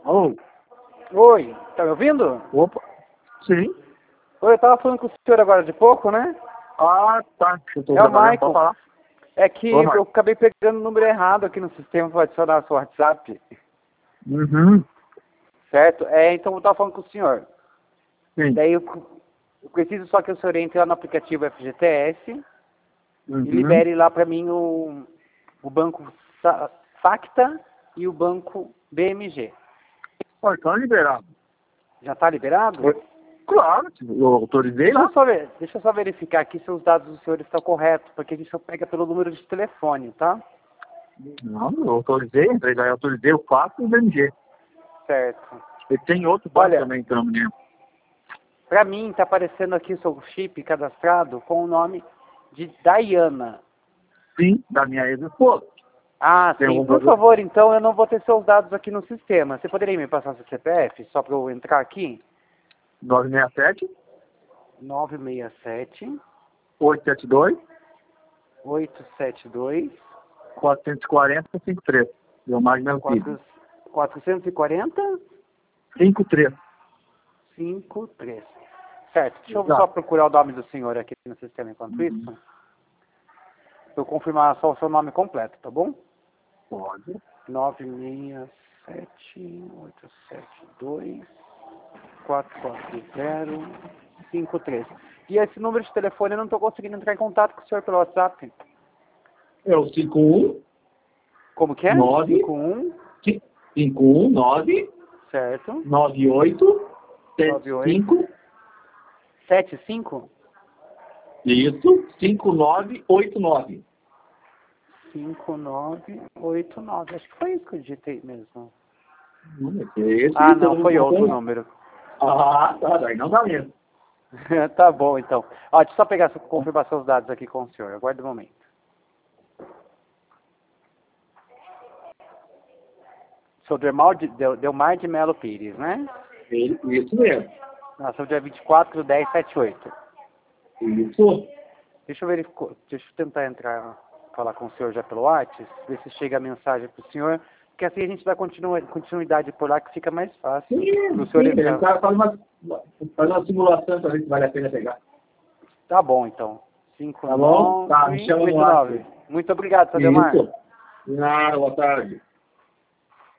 Alô? Oi, tá me ouvindo? Opa. Sim. Oi, eu tava falando com o senhor agora de pouco, né? Ah, tá. Eu tô É o trabalhando, pode Michael. falar. É que Ô, eu Marcos. acabei pegando o número errado aqui no sistema para adicionar seu WhatsApp. Uhum. Certo? Então eu tava falando com o senhor. Sim. Daí eu preciso só que o senhor entre lá no aplicativo FGTS e Uhum. libere lá para mim o banco Facta e o banco BMG. Ó, então é liberado. Já tá liberado? Oi. Claro, eu autorizei lá. Deixa eu só verificar aqui se os dados do senhor estão corretos, porque a gente só pega pelo número de telefone, tá? Não, eu autorizei, entrei lá, eu autorizei o fato e o BMG. Certo. E tem outro banco Olha, também, então, menino. pra mim tá aparecendo aqui o seu chip cadastrado com o nome de Diana. Sim, da minha ex-esposa. Ah, Tem sim. algum Por problema? favor, então, eu não vou ter seus dados aqui no sistema. Você poderia me passar seu CPF, só para eu entrar aqui? 967 967 872 872 440 53. Deu mais meu filho. 440 53. 53. Certo. Deixa eu só Exato. procurar o nome do senhor aqui no sistema enquanto isso. Pra eu confirmar só o seu nome completo, tá bom? Pode. 967 872 44053. E esse número de telefone eu não estou conseguindo entrar em contato com o senhor pelo WhatsApp. É o 51 Como que é? 9 51, 51 9 certo? 98 98 75 75 isso 5989. 5989. Acho que foi isso que eu digitei mesmo. Esse Ah, todo não, mundo foi outro comprou. número. Ah, tá, daí não dá mesmo. Tá bom, então. Ó, deixa eu só pegar, confirmar seus dados aqui com o senhor. Aguarde um momento. Sou Delmar de Melo Pires, né? Isso mesmo. Nasceu dia 24/10/78. Isso. Deixa eu tentar entrar, falar com o senhor já pelo WhatsApp, ver se chega a mensagem para o senhor, porque assim a gente dá continuidade por lá, que fica mais fácil. O senhor Sim, entrar. o cara faz uma simulação para ver se vale a pena pegar. Tá bom, então. Tá bom? Tá, me chama no 5989. WhatsApp. Muito obrigado, Sademar. Isso. De nada, boa tarde.